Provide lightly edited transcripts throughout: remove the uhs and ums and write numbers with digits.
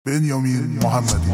بنیامین محمدی.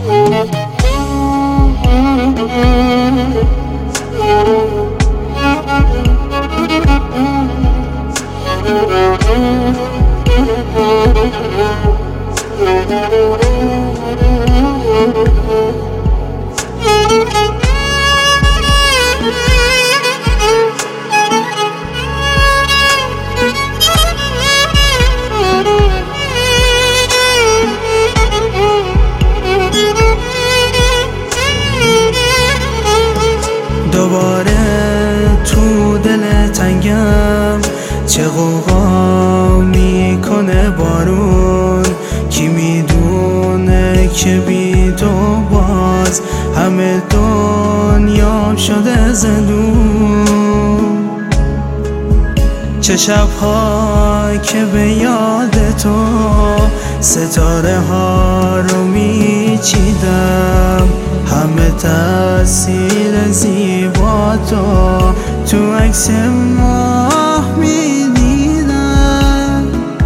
دوباره تو دل تنگم چه غوغا میکنه بارون، کی میدونه که بی تو باز همه دنیا شده زندون. چه شب‌ها که به یاد تو ستاره ها رو میچیدم، همه تأثیر زیبا تو عکس ماه میدیدم.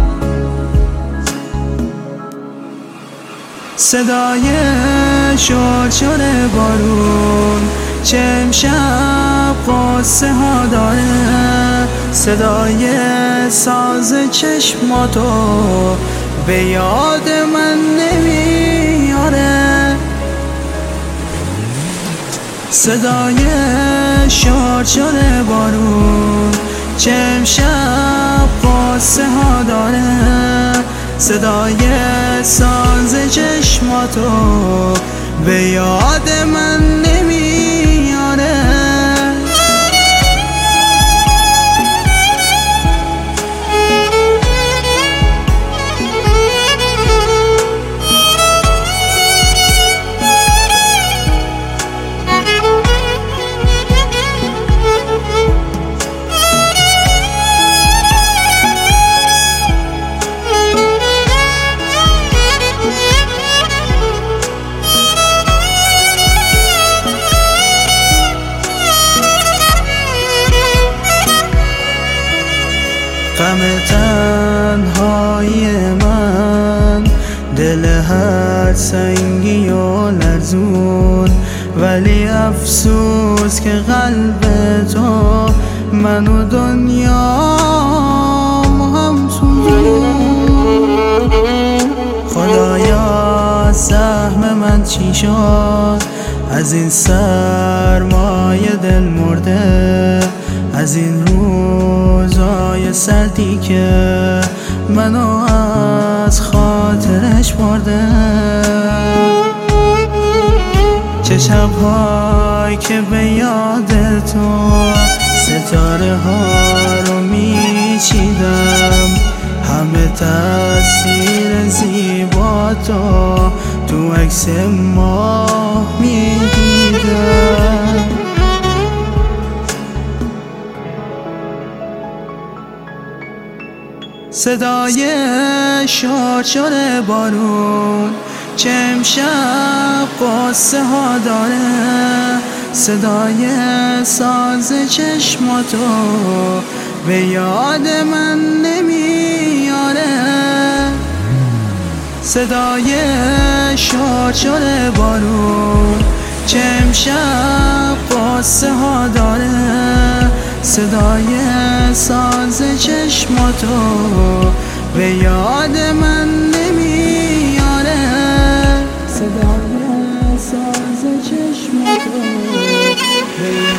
صدای شرشر بارون چه امشب قصه ها داره، صدای ساز چشماتو به یاد من نمیاره. صدای شرشر بارون چه امشب قصه ها داره، صدای ساز چشماتو به یاد من نمیاره. غم تنهایی من دل هر سنگی و لرزون، ولی افسوس که قلب تو من و دنیا هم سوزون. خدایا سهم من چی شد از این سرمایه دل مرده، از این روزای سردی که منو از خاطرش برده. چه شب‌هایی که به یاد تو ستاره ها رو میچیدم، همه تأثیر زیبا تو عکس ماه میدیدم. صدای شرشر بارون چه امشب قصه ها داره، صدای ساز چشماتو به یاد من نمیاره. صدای شرشر بارون چه امشب قصه ها داره، صدای ساز چشماتو به یاد من نمیاره. صدای ساز چشماتو